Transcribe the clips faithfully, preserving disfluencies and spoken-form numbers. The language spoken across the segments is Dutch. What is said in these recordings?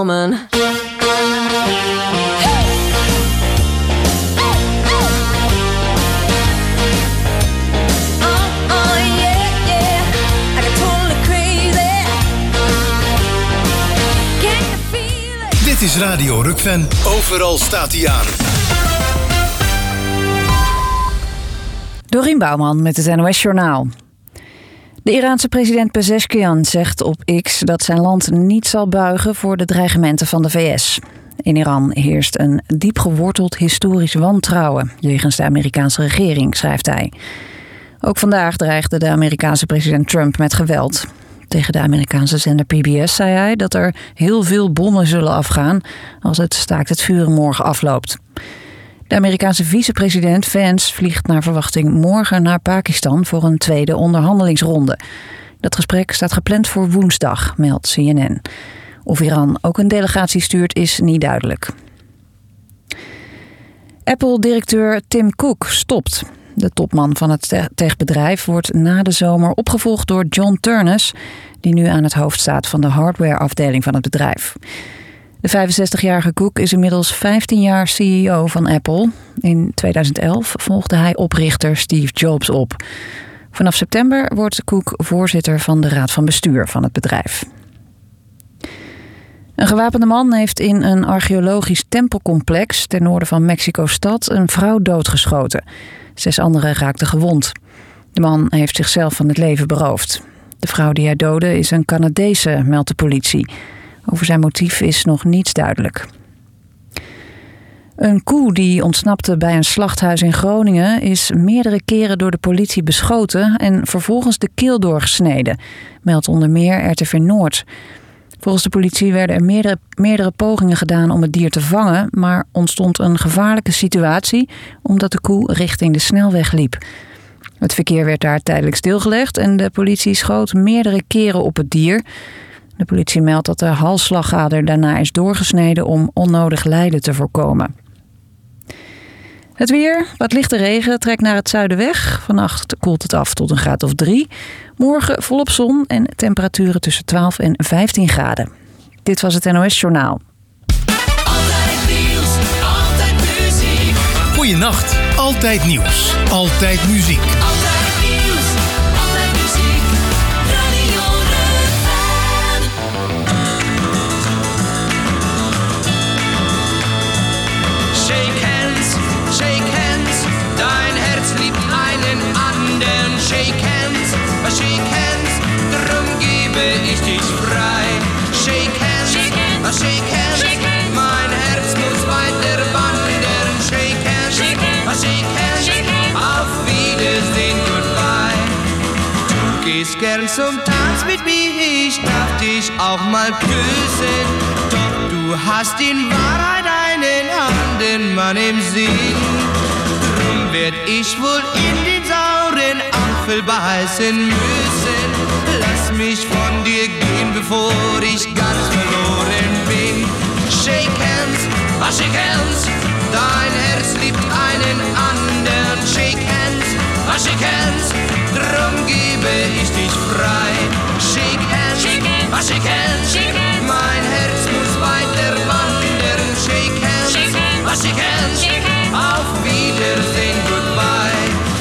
woman. Dit is Radio Rukven. Overal staat hij aan. Dorien Bouwman met het N O S-journaal. De Iraanse president Pezeshkian zegt op X dat zijn land niet zal buigen voor de dreigementen van de V S. In Iran heerst een diep geworteld historisch wantrouwen jegens de Amerikaanse regering, schrijft hij. Ook vandaag dreigde de Amerikaanse president Trump met geweld. Tegen de Amerikaanse zender P B S zei hij dat er heel veel bommen zullen afgaan als het staakt het vuren morgen afloopt. De Amerikaanse vicepresident Vance vliegt naar verwachting morgen naar Pakistan voor een tweede onderhandelingsronde. Dat gesprek staat gepland voor woensdag, meldt C N N. Of Iran ook een delegatie stuurt is niet duidelijk. Apple-directeur Tim Cook stopt. De topman van het techbedrijf wordt na de zomer opgevolgd door John Ternus, die nu aan het hoofd staat van de hardwareafdeling van het bedrijf. De vijfenzestigjarige Cook is inmiddels vijftien jaar C E O van Apple. In tweeduizend elf volgde hij oprichter Steve Jobs op. Vanaf september wordt Cook voorzitter van de raad van bestuur van het bedrijf. Een gewapende man heeft in een archeologisch tempelcomplex ten noorden van Mexico-stad een vrouw doodgeschoten. Zes anderen raakten gewond. De man heeft zichzelf van het leven beroofd. De vrouw die hij doodde is een Canadese, meldt de politie. Over zijn motief is nog niets duidelijk. Een koe die ontsnapte bij een slachthuis in Groningen is meerdere keren door de politie beschoten en vervolgens de keel doorgesneden, meldt onder meer R T V Noord. Volgens de politie werden er meerdere, meerdere pogingen gedaan om het dier te vangen, maar ontstond een gevaarlijke situatie omdat de koe richting de snelweg liep. Het verkeer werd daar tijdelijk stilgelegd en de politie schoot meerdere keren op het dier. De politie meldt dat de halsslagader daarna is doorgesneden om onnodig lijden te voorkomen. Het weer, wat lichte regen, trekt naar het zuiden weg. Vannacht koelt het af tot een graad of drie. Morgen volop zon en temperaturen tussen twaalf en vijftien graden. Dit was het N O S-journaal. Altijd nieuws, altijd muziek. Goeienacht, altijd nieuws, altijd muziek. Altijd nieuws, altijd muziek. Radio Rukven. Shake hands, shake hands. Dein Herz liebt einen anderen. Shake hands, shake hands. Drum gebe ich dich frei. Shake hands, shake hands, shake hands. Mein Herz muss weiter wandern. Shake hands, shake hands, shake hands. Auf Wiedersehen, goodbye. Du gehst gern zum Tanz mit mir, ich darf dich auch mal küssen. Doch du hast in Wahrheit einen anderen Mann im Sinn. Drum werd ich wohl in den sauren Apfel beißen müssen. Lass mich von dir gehen, bevor ich ganz verloren bin. Shake hands, ah, shake hands. Dein Herz liebt einen anderen. Shake hands, ah, shake hands. Drum gebe ich dich frei. Shake hands, ah, shake hands. Mein Herz muss weiter wandern. Shake hands, ah, shake hands. Auf Wiedersehen, goodbye.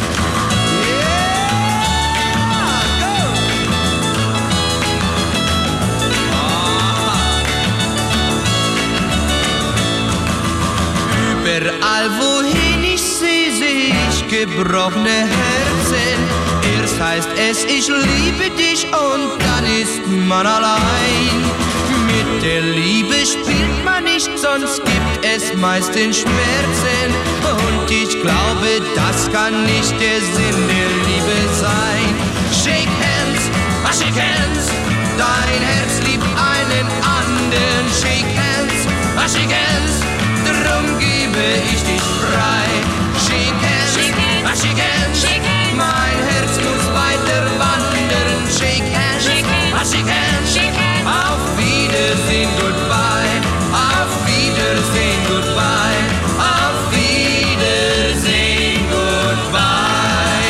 Überall wohin ich sehe, sehe ich gebrochene Herzen. Erst heißt es, ich liebe dich und dann ist man allein. Mit der Liebe spielt man nicht, sonst gibt es meistens Schmerzen. Und ich glaube, das kann nicht der Sinn der Liebe sein. Shake hands, ah, shake hands. Dein Herz liebt einen anderen. Shake hands, ah, shake hands. Drum gebe ich dich frei. Shake hands, ah, shake hands. Mein Herz muss weiter wandern. Shake hands, ah, shake hands. Auf Wiedersehen, goodbye. Auf Wiedersehen, goodbye. Auf Wiedersehen, goodbye.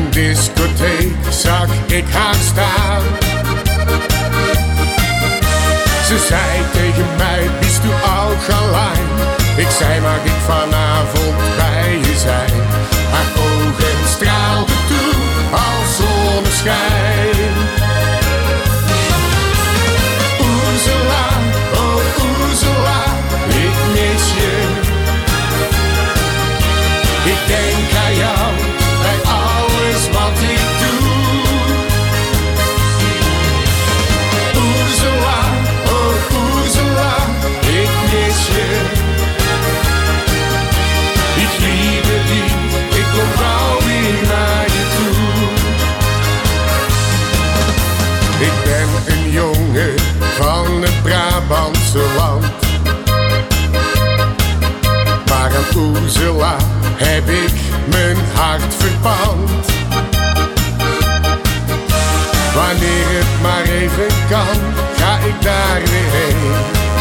discotheek zag ik haar staan. Ze zei tegen mij, bist du auch allein? Ik zei, mag ik vanavond bij je zijn? Haar ogen straalden toe als zonneschijn. Ursula, oh Ursula, ik mis je. Ik denk aan jou bij alles wat ik doe. Ursula, oh Ursula, ik mis je. Ik liebe die, ik kom gauw weer naar je toe. Ik ben een jongen van het Brabantse land. Maar aan Ursula heb ik mijn hart verpand. Wanneer het maar even kan, ga ik daar weer heen.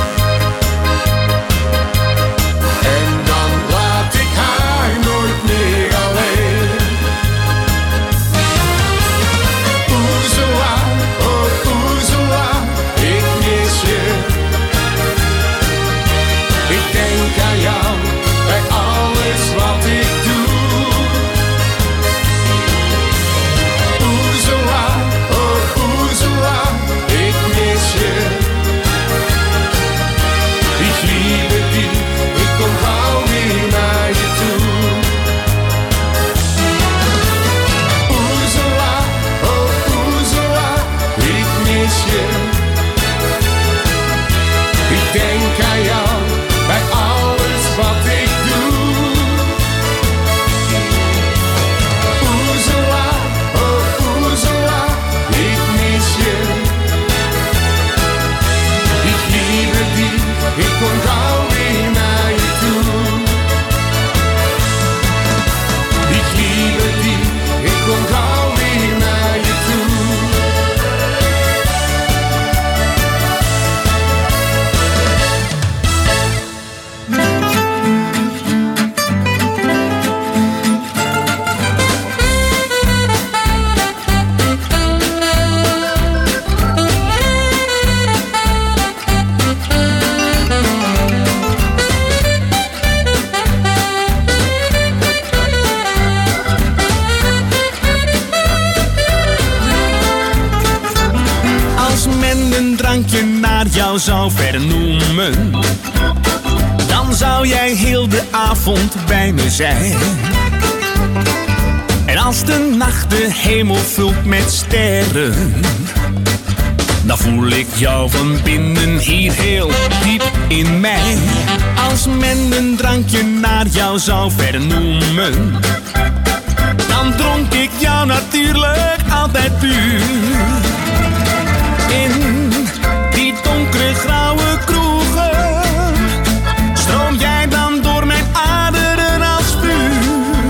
En dan laat ik haar nooit meer alleen. Ursula, oh Ursula, ik mis je. Ik denk aan jou bij alles wat ik doe. Ursula, oh Ursula, ik mis je. Ik liebe die, ik kom gauw weer naar je toe. Ursula, oh Ursula, ik mis je. Ik denk aan jou bij alles wat ik doe. Ursula, oh Ursula, ik mis je. Ik liebe die, ik kom gauw weer naar je toe. Ik liebe die, ik kom gauw weer naar je toe. Als men een drankje naar jou zou vernoemen, dan zou jij heel de avond bij me zijn. En als de nacht de hemel vult met sterren, dan voel ik jou van binnen hier heel diep in mij. Als men een drankje naar jou zou vernoemen, dan dronk ik jou natuurlijk altijd puur. In die donkere grauwe kroegen stroom jij dan door mijn aderen als vuur.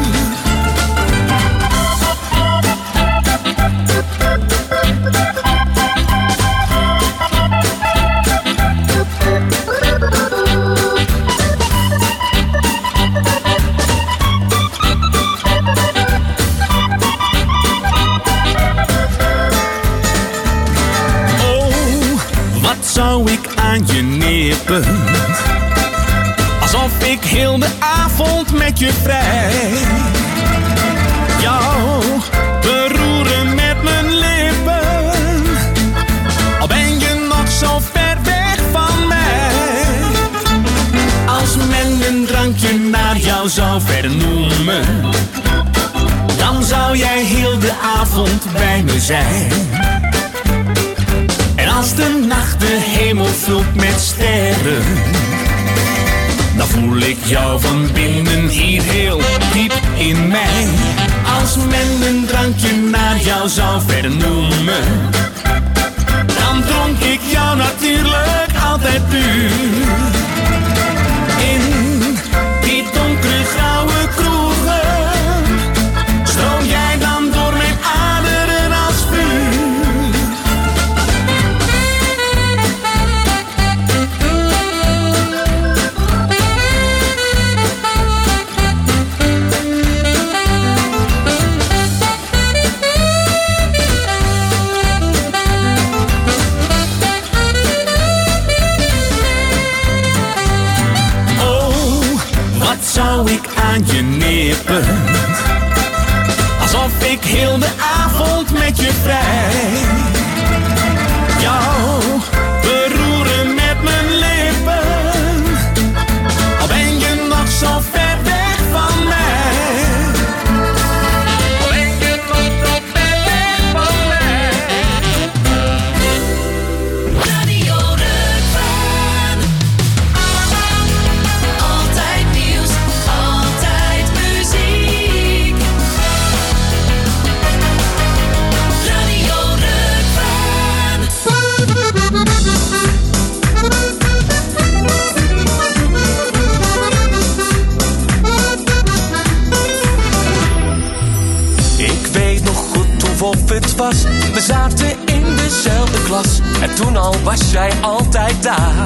Zou ik aan je nippen, alsof ik heel de avond met je vrij. Jou beroeren met mijn lippen, al ben je nog zo ver weg van mij. Als men een drankje naar jou zou vernoemen, dan zou jij heel de avond bij me zijn. En als de nacht de hemel vult met sterren, dan voel ik jou van binnen hier heel diep in mij. Als men een drankje naar jou zou vernoemen, dan dronk ik jou natuurlijk altijd puur. In die donkere grauwe kroegen stroom jij dan door mijn aderen als vuur. aan je nippen. Alsof ik heel de avond met je vrij. Jou beroeren met mijn lippen. Al ben je nog zo ver weg van mij. Al ben je nog zo ver weg van mij. Radio Rukven. Altijd nieuws, altijd muziek. Radio Rukven. Ik weet nog goed of het was. We zaten in dezelfde klas. En toen al was jij altijd daar.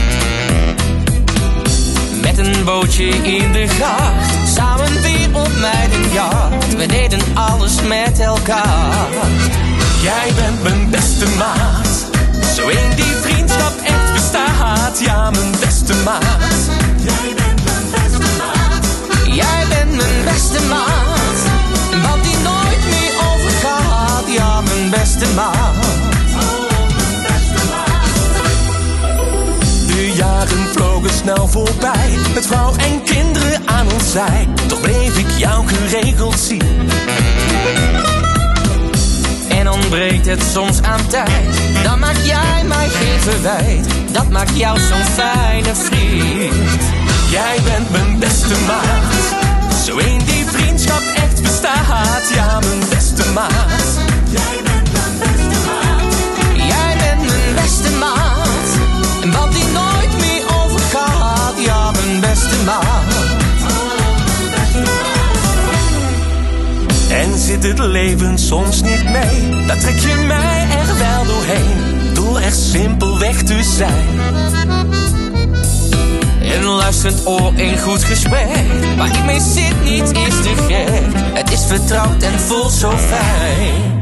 Met een bootje in de gracht, samen weer op meidenjacht. We deden alles met elkaar. Jij bent mijn beste maat. Zo één die vriendschap echt bestaat. Ja, mijn beste maat. Jij bent mijn beste maat. Jij bent mijn beste maat, een band die nooit meer overgaat. Ja, mijn beste maat. De jaren vlogen snel voorbij. Met vrouw en kinderen aan ons zij. Toch bleef ik jou geregeld zien. En ontbreekt het soms aan tijd, dan maak jij mij geen verwijt. Dat maakt jou zo'n fijne vriend. Jij bent mijn beste maat. Zo één die vriendschap echt bestaat. Ja, mijn beste maat. Jij bent mijn beste maat. Jij bent mijn beste maat, een band die nooit meer overgaat. Ja, mijn beste maat. En zit het leven soms niet mee, dan trek je mij er wel doorheen. Door echt simpelweg te zijn. Een luisterend oor, een goed gesprek. Waar ik mee zit niet is te gek. Het is vertrouwd en voelt zo fijn.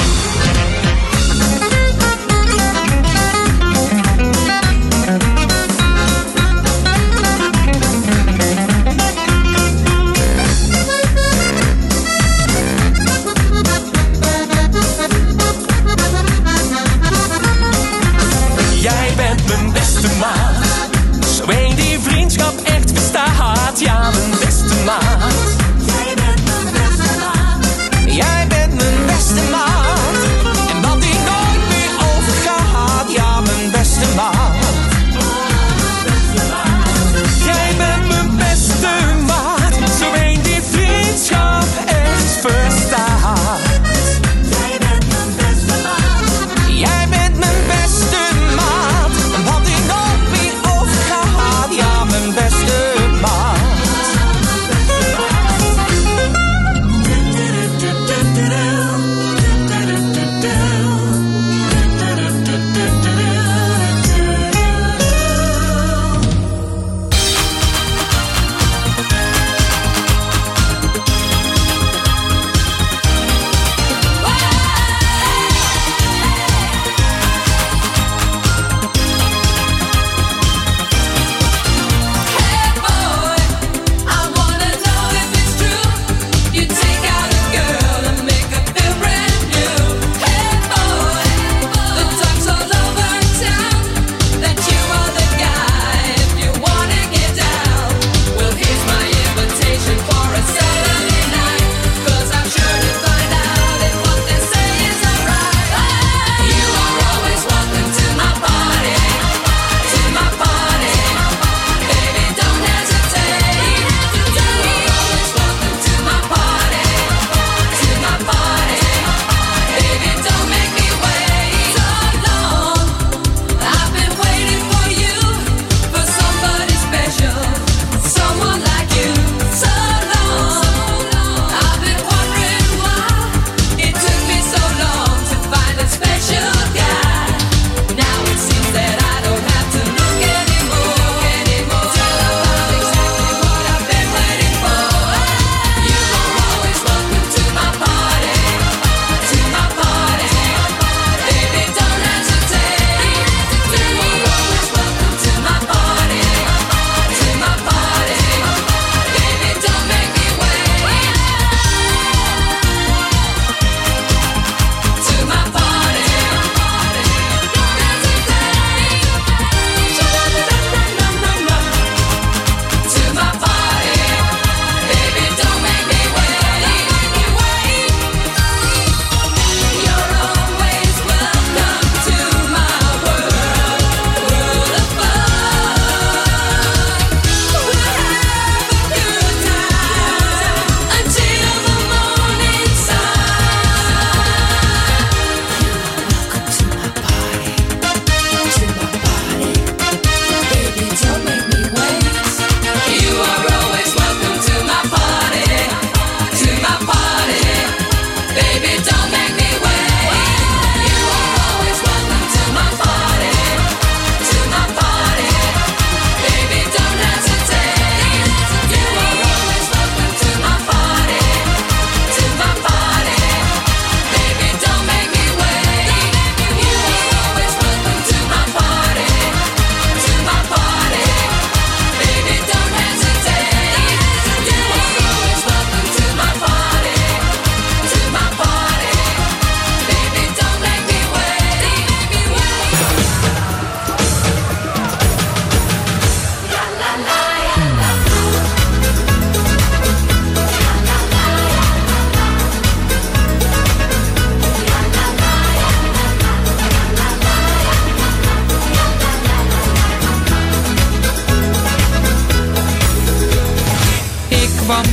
Jij bent mijn beste maat. Zo één die vriendschap echt bestaat. Ja, mijn beste maat. Jij bent mijn beste maat. Jij bent mijn beste maat.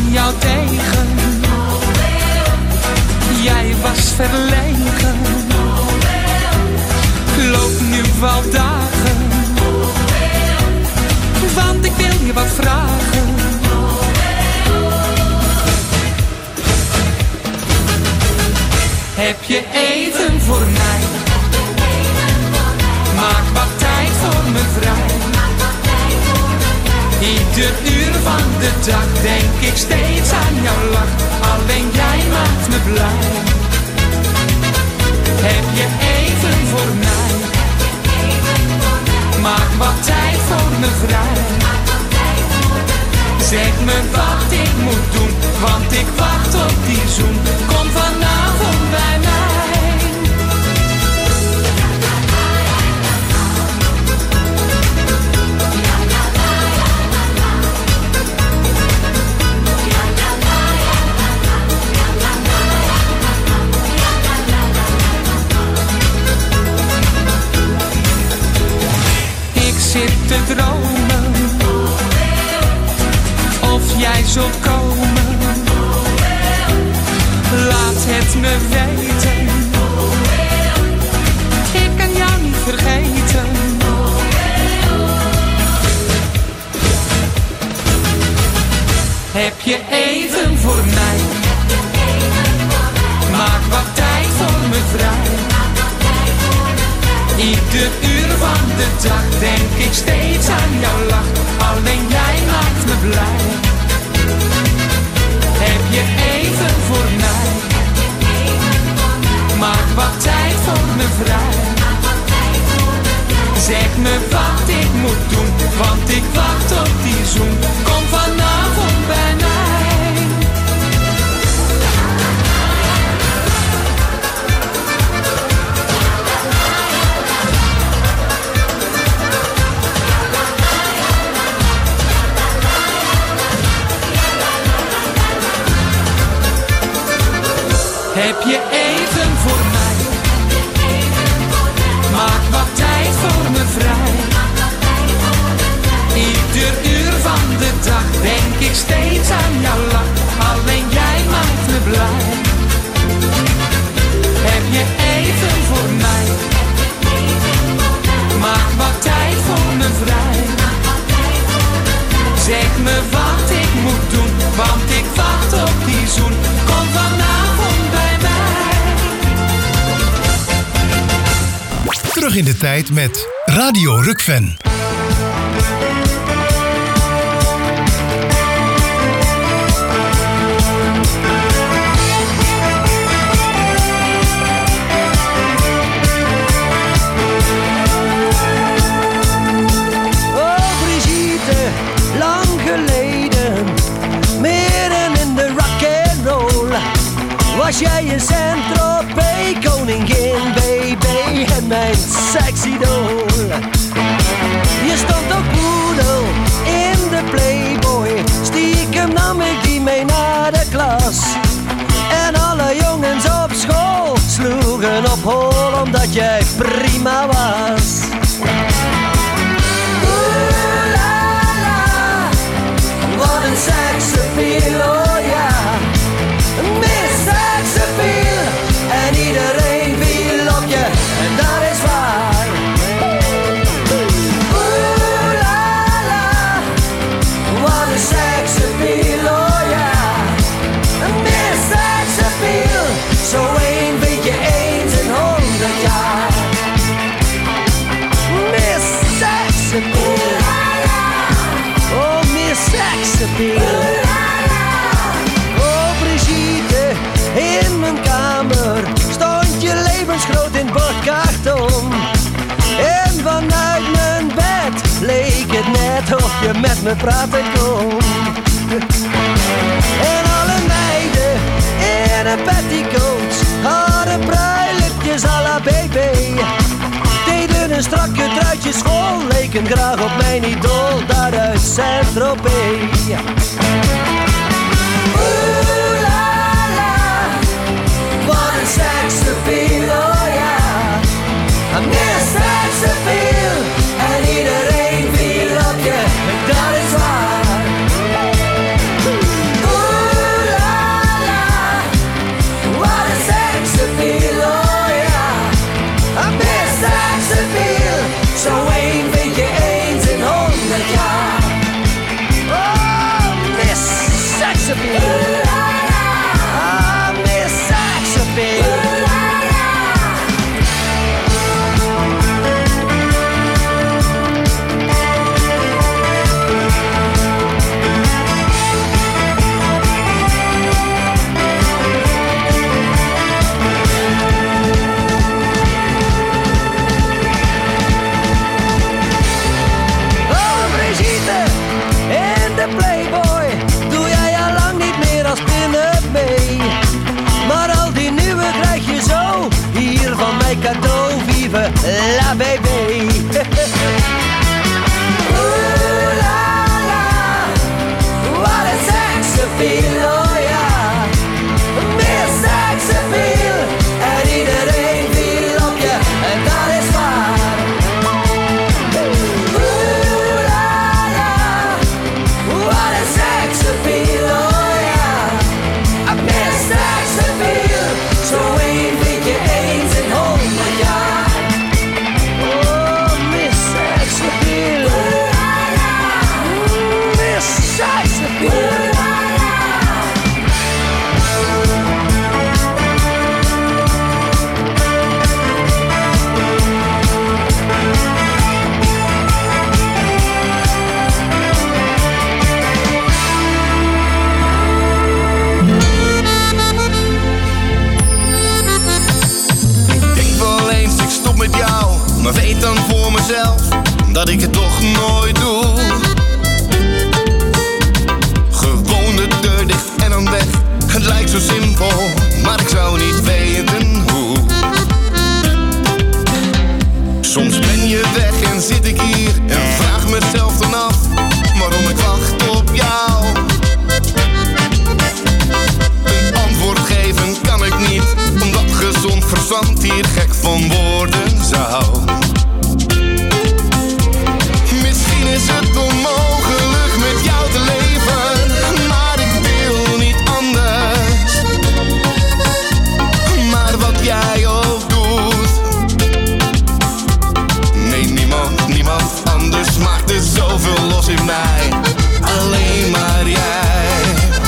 kwam jou tegen. Jij was verlegen. Loop nu wel dagen, want ik wil je wat vragen. Heb je even voor mij? Maak wat tijd voor me vrij. Ieder uur van de dag denk ik steeds aan jouw lach. Alleen jij maakt me blij. Heb je even voor mij? Maak wat tijd voor me vrij. Zeg me wat ik moet doen, want ik wacht op die zoen. Kom vanavond bij mij. Ik zit te dromen of jij zult komen. Laat het me weten. Ik kan jou niet vergeten. Heb je even voor mij? Maak wat tijd voor me vrij. Ieder uur van de dag denk ik steeds aan jouw lach. Alleen jij maakt me blij. Heb je even voor mij? Maak wat tijd voor me vrij. Zeg me wat ik moet doen, want ik wacht op die zoen. Kom vanavond bij mij. Heb je even voor mij? Maak wat tijd voor me vrij. Ieder uur van de dag denk ik steeds aan jouw lach. Alleen jij maakt me blij. Heb je even voor mij? Maak wat tijd voor me vrij. Zeg me wat ik moet doen, want ik wacht op die zoen. Kom vanavond bij mij. Terug in de tijd met Radio Rukven. Was jij een Saint-Tropez koningin, baby, en mijn sexy doll. Je stond ook poedel in de Playboy, stiekem nam ik die mee naar de klas. En alle jongens op school sloegen op hol omdat jij prima was. Oeh la la, wat een seksappeal, oh ja. En iedereen viel op je, en dat is waar. Oeh la la, wat een seksappeal, oh ja. Meer seksappeal, zo één vind je eens in honderd jaar. Meer seksappeal, oh meer seksappeal. Oh Brigitte, in mijn kamer stond je levensgroot in bordkarton. En vanuit mijn bed leek het net of je met me praten kon. En alle meiden in een petticoat hadden pruilletjes à la baby. Deden hun strakke truitjes vol, leken graag op mijn idool daar uit Saint-Tropez. Wat een seksappeal, oh ja. Meer seksappeal, en iedereen viel op je, dat is waar. Oeh mezelf dat ik het toch nooit doe. Gewoon de deur dicht en dan weg. Het lijkt zo simpel, maar ik zou niet weten hoe. Soms ben je weg en zit ik hier en vraag mezelf dan af waarom ik wacht op jou. Een antwoord geven kan ik niet, omdat gezond verstand hier gek van worden zou. Misschien is het onmogelijk met jou te leven, maar ik wil niet anders. Maar wat jij ook doet, nee, niemand, niemand anders maakt er zoveel los in mij. Alleen maar jij.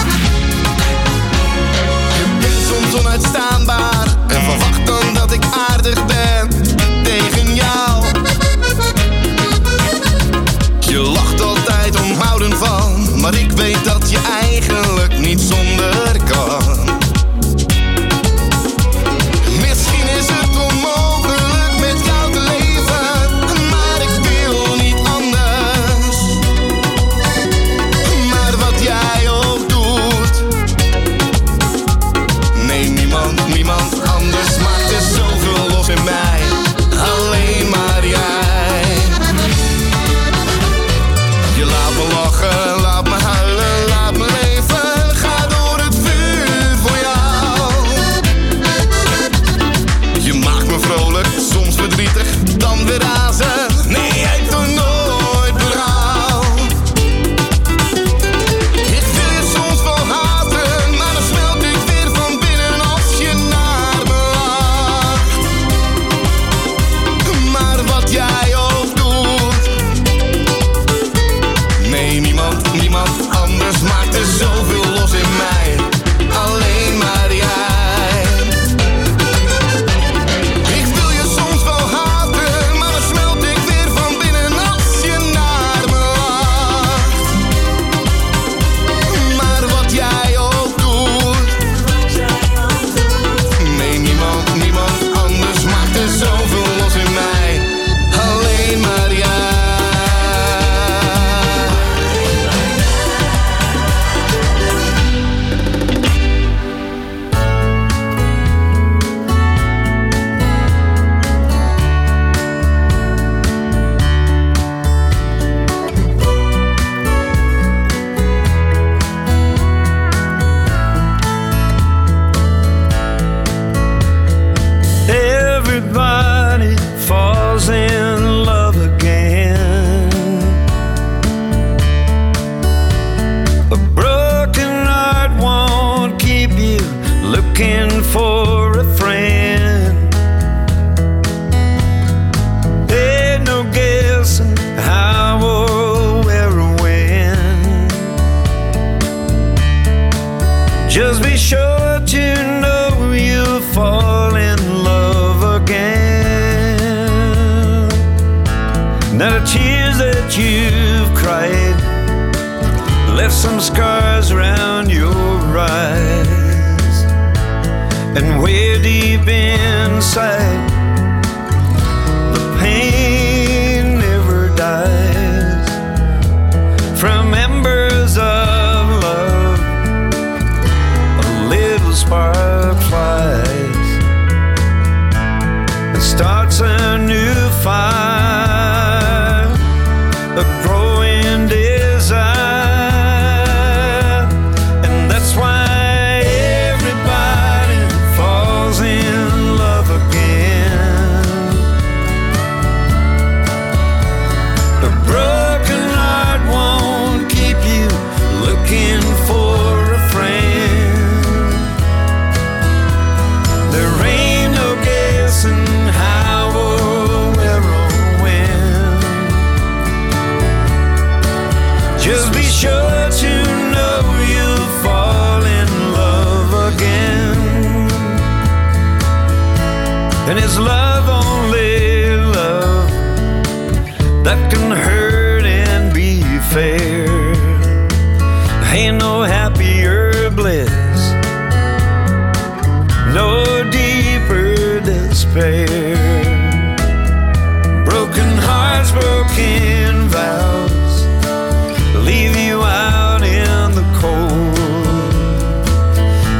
Je bent soms onuitstaanbaar en verwacht dan dat ik aardig ben tegen jou. Je lacht altijd om houden van, maar ik weet dat je eigenlijk niet zonder kan. Misschien is het onmogelijk met jou te leven, maar ik wil niet anders. Maar wat jij ook doet, nee, niemand, niemand anders maakt er zoveel los in mij. Alleen maar jij. Je laat me lachen, laat me huilen, laat me leven. Ga door het vuur voor jou. Je maakt me vrolijk, soms verdrietig, dan weer razend. Nee, ik doe nooit berouw. Ik wil je soms wel haten, maar dan smelt ik weer van binnen als je naar me lacht. Maar wat jij ook doet, nee, niemand, niemand anders maakt er zoveel los in mij. Alleen maar jij. Ik wil je soms wel haten, maar dan smelt ik weer van binnen als je naar me lacht. Maar wat jij ook doet, nee, niemand, niemand anders maakt er zoveel los in mij. Alleen maar jij. Everybody falls in love again. A broken heart won't keep you looking for a friend. Ain't no guessing how or where or when. Just be sure to know you'll fall in love again. Now the tears that you've cried left some scars around your eyes, and way deep inside the pain never dies. From embers of love a little spark flies and starts a new fire, a growing desire. And that's why everybody falls in love again. A broken heart won't keep you looking for a friend. There ain't no guessing how or where or when. Just be sure to know you'll fall in love again. And it's love, only love, that can hurt and be fair. Ain't no happier bliss, no deeper despair. Broken hearts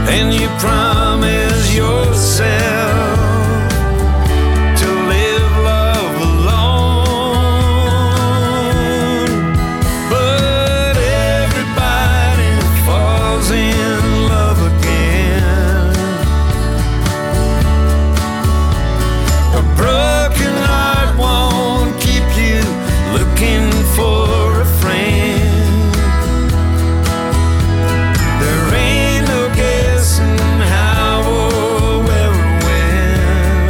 and you promise yourself to live love alone. But everybody falls in love again. A broken heart won't keep you looking for a friend. There ain't no guessing how or where or when.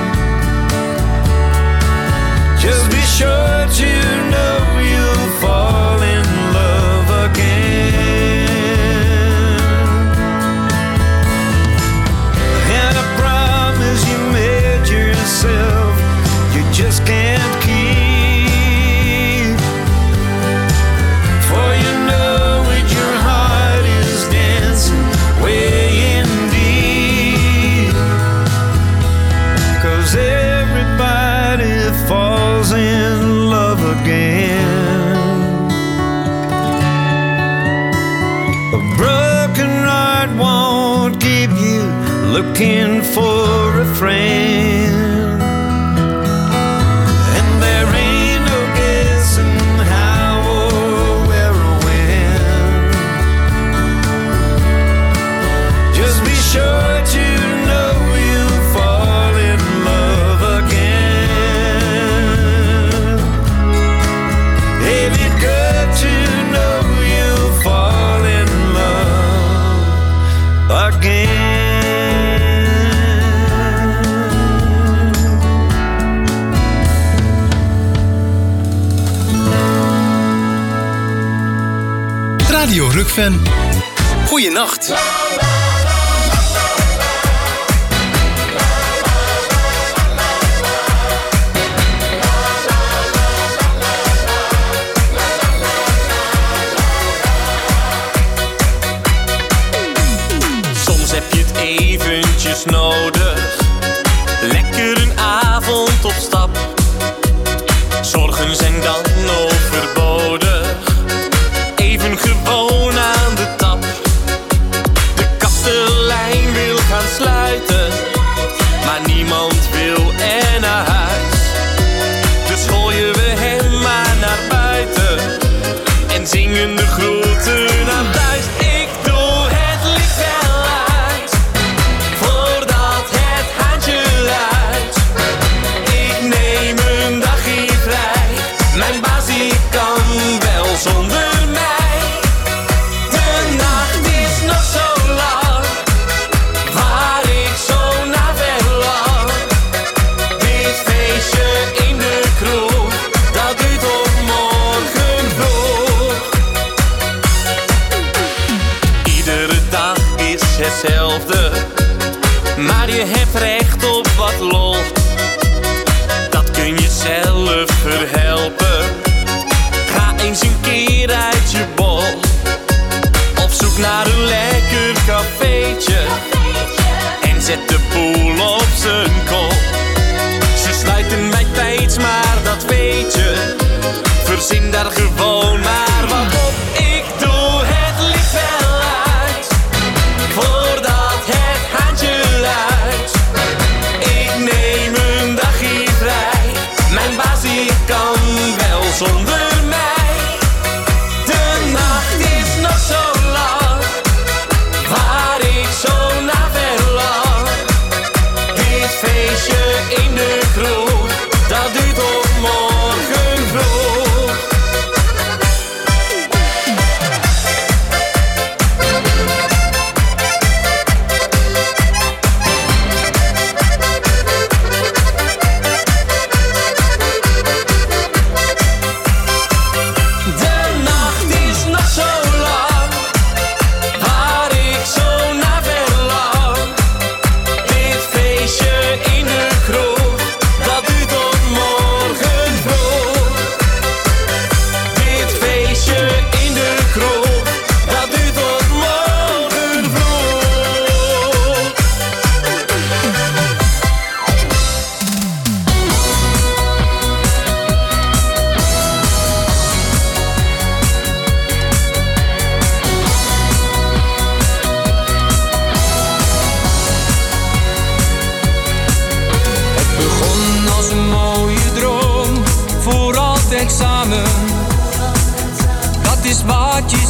Just be sure to know you'll fall in love again. And a promise you made yourself, you just can't keep. For you know it, your heart is dancing way in deep. 'Cause everybody falls in love again. A broken heart won't keep you looking for a friend. And there ain't no guessing how or where or when. Just be sure to know you'll fall in love again. Ain't it good to know you'll fall in love again? Radio Rukven. Goeienacht. Soms heb je het eventjes nodig. Lekker een avond op stap. Zorgen zijn dan overbodig. Even gewoon aan de tap. De kastelein wil gaan sluiten, maar niemand wil er naar huis. Dus gooien we hem maar naar buiten en zingen de groeten naar thuis. Ik doe het licht wel uit, voordat het haantje luidt. Ik neem een dagje vrij, mijn baas die kan wel zonder mij. De nacht is nog zo lang, waar ik zo naar verlang. Dit feestje in de kroeg, dat duurt tot morgen vroeg. Iedere dag is hetzelfde, maar je hebt recht op wat lol. Dat kun je zelf verhelpen. Ga eens een keer uit je bol. Op zoek naar een lekker cafeetje en zet de boel op zijn kop. Ze sluiten bij tijds, maar dat weet je. Verzin daar gewoon maar wat op. Ik doe het licht wel uit, voordat het haantje luidt. Ik neem een dagje vrij, mijn baas die kan wel zonder mij. De nacht is nog zo lang,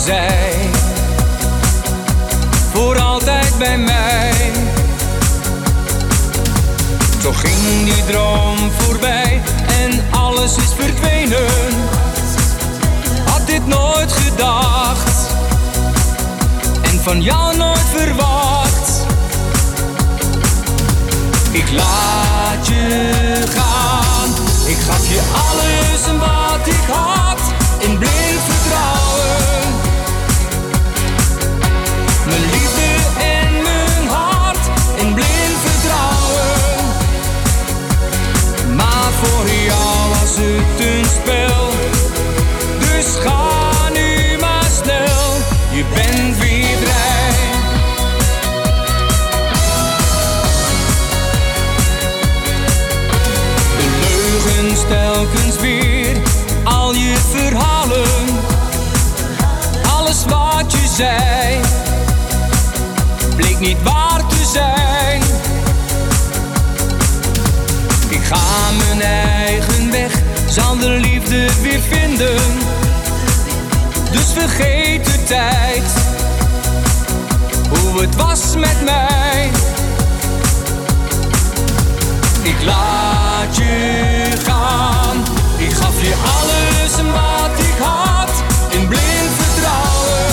zij voor altijd bij mij. Toch ging die droom voorbij en alles is verdwenen. Had dit nooit gedacht en van jou nooit verwacht. Ik laat je gaan, ik gaf je alles en wat ik had, in blind vertrouwen. Mijn liefde en mijn hart, in blind vertrouwen. Maar voor jou was het een spel, dus ga nu maar snel, je bent weer vrij. Telkens weer al je verhalen, alles wat je zei bleek niet waar te zijn. Ik ga mijn eigen weg, zal de liefde weer vinden, dus vergeet de tijd hoe het was met mij. Ik laat je gaan, ik gaf je alles en wat ik had, in blind vertrouwen.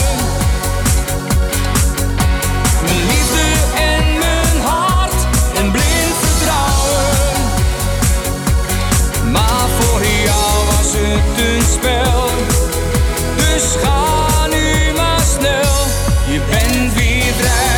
Mijn liefde en mijn hart, in blind vertrouwen. Maar voor jou was het een spel, dus ga nu maar snel, je bent weer vrij.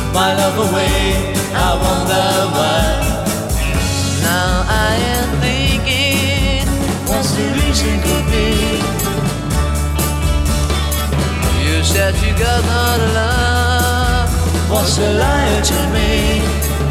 my love away. I wonder why. Now I am thinking, what's the reason could be? You said you got not love. What's a liar to me?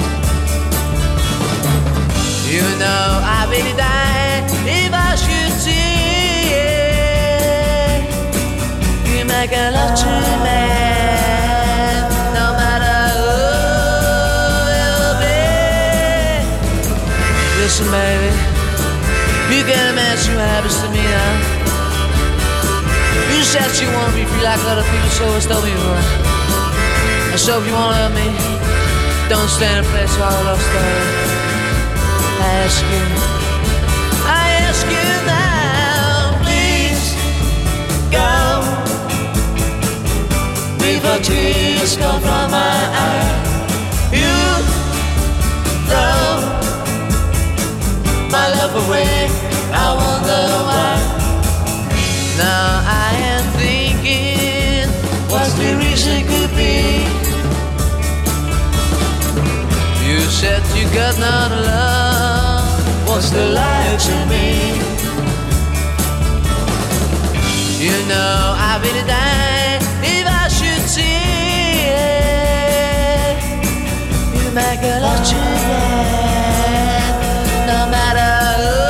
You know I really die if I should see it. You make a love to me, no matter who it'll be. Listen, baby, you can't imagine what happens to me now. You said you want to be free like other people, so it's told me before. And so if you want to love me, don't stand in place while I love story. I ask you, I ask you now, please go before tears come from my eyes. You throw my love away, I wonder why. Now I am thinking, what's the reason could be? You said you got not love, what's the lie to me? You know I really die if I should see it. You make a lot to me, no matter who.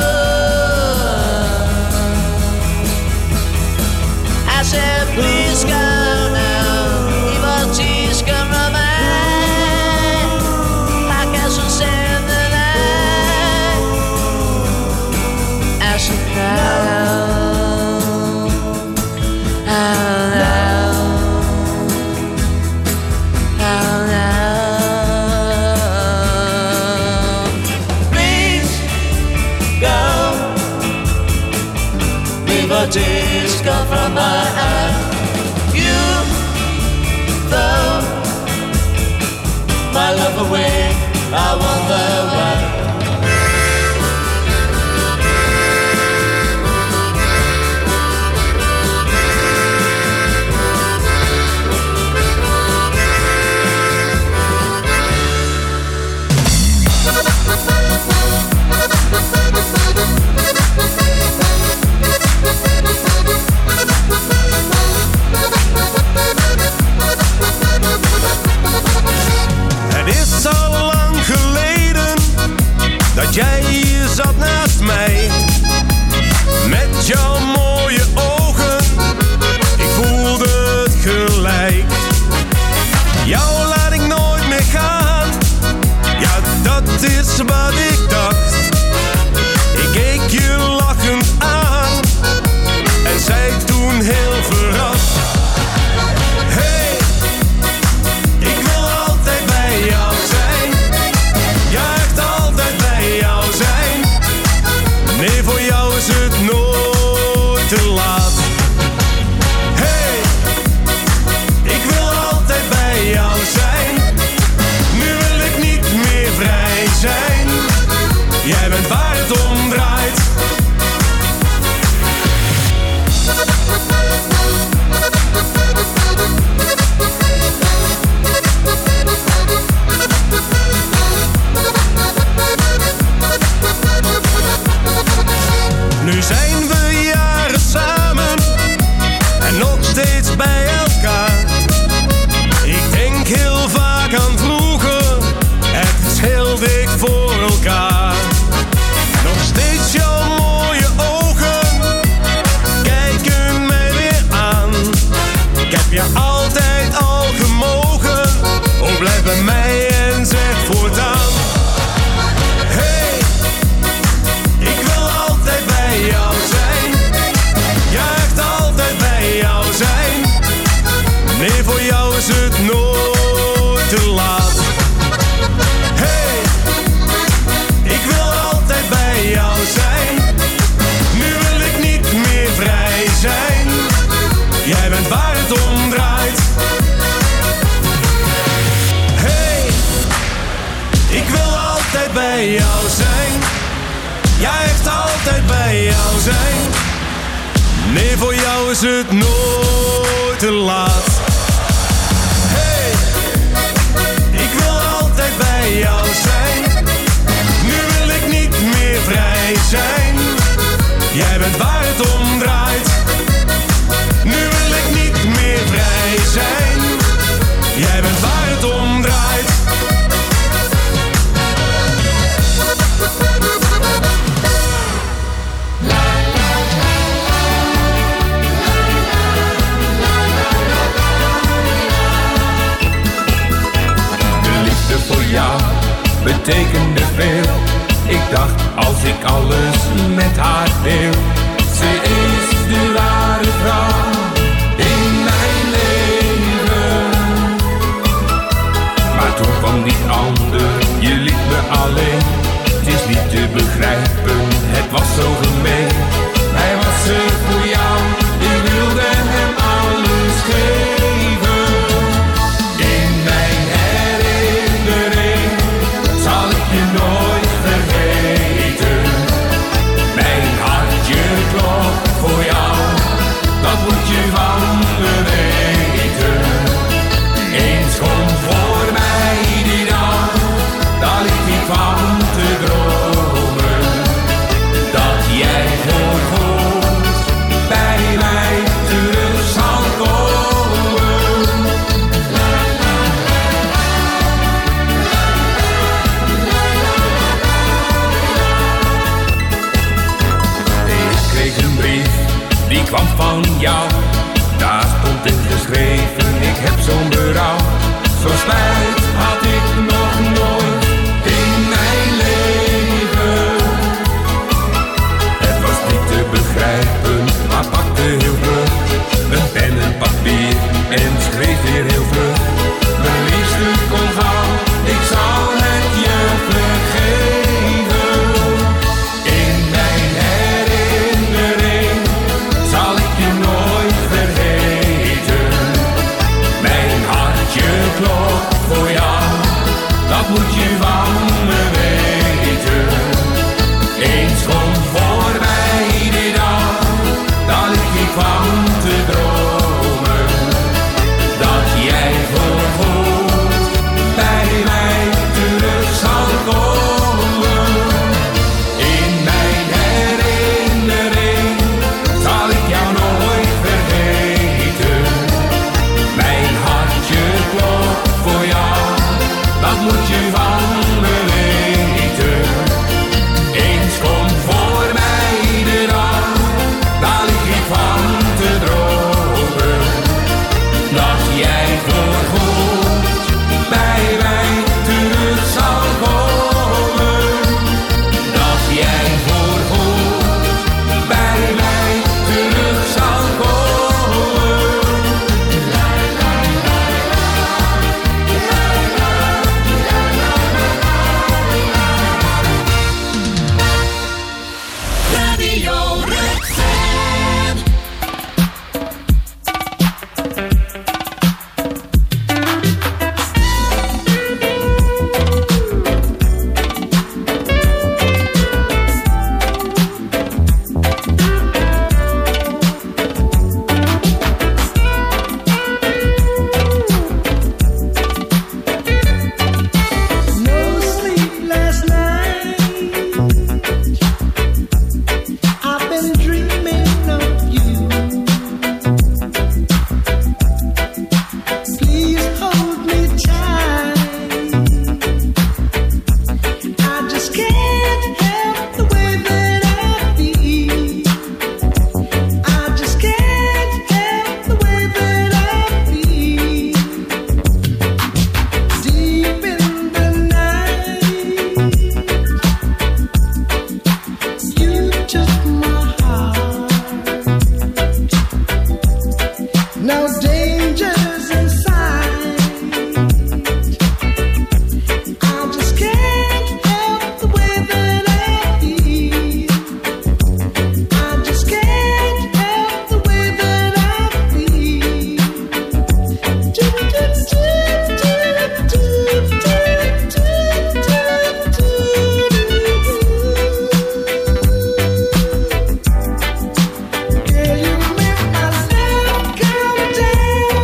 I said please go now, evil tears come from my tears come from my eyes. You throw my love away, I wonder why. Het is al lang geleden dat jij hier zat naast mij. Met jouw mooie ogen, ik voelde het gelijk. Jou laat ik nooit meer gaan, ja dat is wat ik dacht. Ik keek je lachend aan en zei toen heel verrast: hey, ik wil altijd bij jou zijn. Ja, echt altijd bij jou zijn. Nee, voor jou is het nooit te laat. Hey, ik wil altijd bij jou zijn. Nu wil ik niet meer vrij zijn. Jij bent waar het om draait. Nu zijn we jaren samen en nog steeds bij elkaar. Ik denk heel vaak aan vroeger, het is heel dicht voor elkaar. Nog steeds jouw mooie ogen kijken mij weer aan. Ik heb je altijd al gemogen, oh blijf bij mij en zeg voortaan: hey, ik wil altijd bij jou zijn. Ja, echt altijd bij jou zijn. Nee, voor jou is het nooit te laat. Hey, ik wil altijd bij jou zijn. Nu wil ik niet meer vrij zijn. Jij bent waar het om draait. Hey, ik wil altijd bij jou zijn. Ja, echt altijd bij jou zijn. Nee, voor jou is het nooit te laat. Hey, zijn. Jij bent waar het om draait. Nu wil ik niet meer vrij zijn. Jij bent waar het om draait. De liefde voor jou betekende veel. Ik dacht, als ik alles met haar deel. Ze is de ware vrouw in mijn leven. Maar toen kwam die ander, je liet me alleen. Het is niet te begrijpen, het was zo gemeen. Hij was er voor jou, ik wilde hem alles geven. In mijn herinnering zal ik je nooit vergeten. Mijn hartje klopt voor jou, dat moet je van me weten. Eens komt voor mij die dag, daar ligt ik van te dromen. Dat jij voor goed bij mij terug zal komen. Ik kreeg een brief, die kwam van jou. Daar stond in geschreven, ik heb zo'n berouw. Zo spijt had ik nog nooit in mijn leven. Het was niet te begrijpen, maar pakte heel vlug een pen en papier en schreef weer heel vlug. Mijn liefste kom gauw, ik zal het je vergeven. In mijn herinnering zal ik je nooit vergeten. Mijn hartje klopt voor jou, dat moet je van me weten. Eens komt voor mij die dag, daar lig ik van te dromen. Dat jij voor goed bij mij terug zal komen. In mijn herinnering zal ik jou nooit vergeten. Mijn hartje klopt voor jou, dat moet je van me weten. Eens komt voor mij de dag, daar lig ik van te dromen. Dat jij voor goed bij mij terug zal komen. Dat jij voor goed bij mij terug zal komen. Radio Rukven. No sleep last night. I've been dreaming of you. Please hold me tight. I just can't help the way that I feel. I just can't help the way that I feel. Deep in the night, you took my heart. No dangers in sight. I just can't help the way that I feel. I just can't help the way that I feel. Do, do, do, do, do, do, do, do, do. Girl, you make my love come down.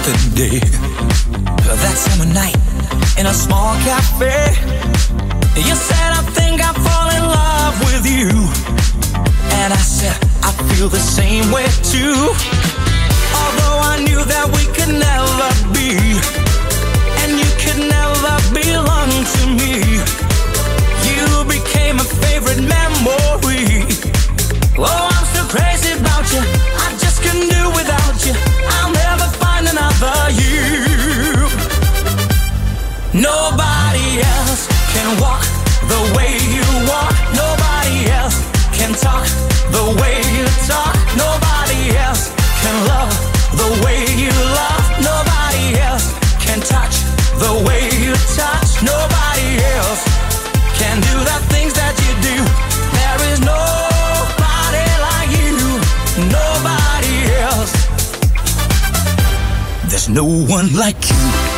yesterday. That summer night in a small cafe, you said, I think I fall in love with you. And I said, I feel the same way too. Although I knew that we could never be, and you could never belong to me. You became a favorite memory. Oh, I'm still crazy about you. I just couldn't do without you. I'll never find another you. Nobody else can walk the way you walk. Nobody else can talk the way you talk. Nobody else can love the way you love. Nobody else can touch the way you touch. Nobody else can do the things that you do. There is nobody like you. Nobody else. There's no one like you.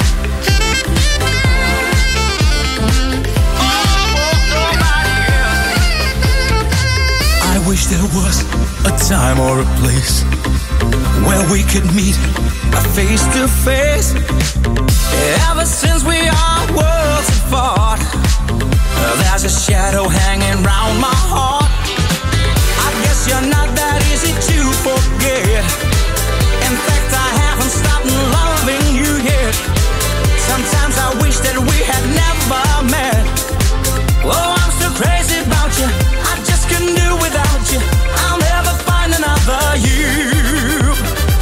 I wish there was a time or a place where we could meet face to face. Ever since we are worlds apart, there's a shadow hanging round my heart. I guess you're not that easy to forget. In fact, I haven't stopped loving you yet. Sometimes I wish that we had never met. Oh, I'm still crazy about you. I just couldn't do without you. I'll never find another you.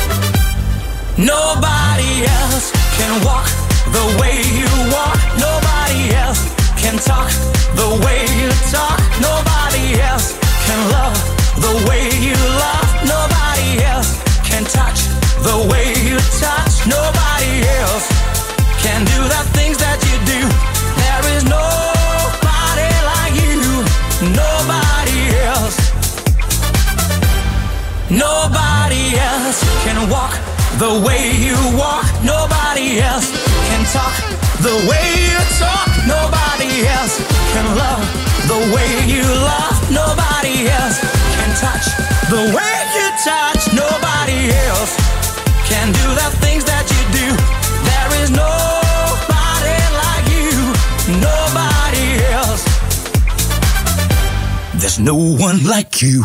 Nobody else can walk the way you walk. Nobody else can talk the way you talk. Nobody else can love the way you love. Nobody else can touch the way you touch. Nobody else can do the things that you do. There is nobody like you. Nobody else. Nobody else can walk the way you walk. Nobody else can talk the way you talk. Nobody else can love the way you love. Nobody else can touch the way you touch. Nobody else can do the things that you do. There is nobody like you. Nobody else. There's no one like you.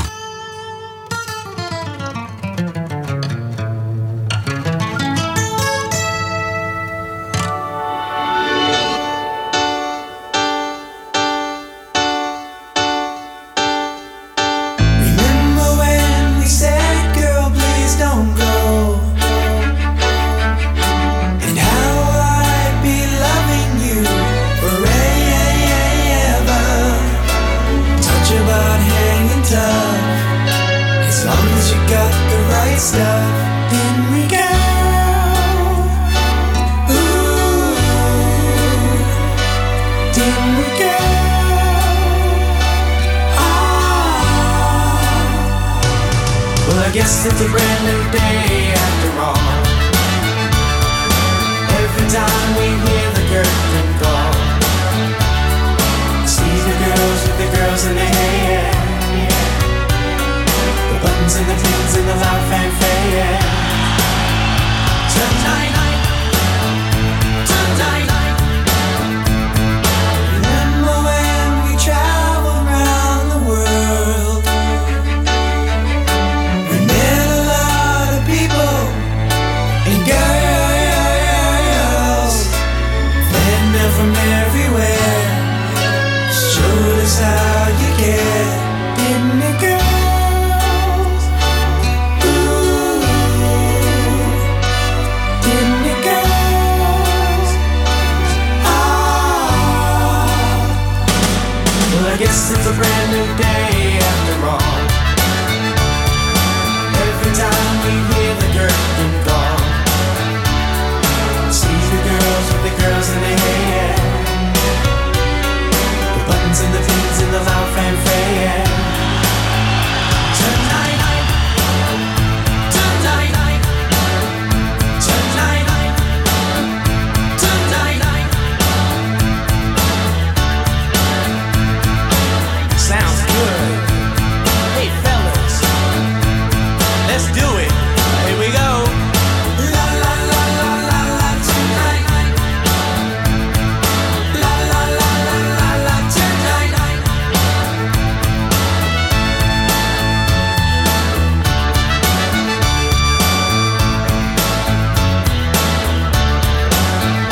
It's a brand new day after all. Every time we hear the curtain call, see the girls with the girls in their hair, the buttons and the pins and the loud fanfare. Tonight, tonight, remember when we traveled around the world? From everywhere, showed us how you care, didn't it, girls? Ooh, didn't it, girls? Ah, well, I guess it's a brand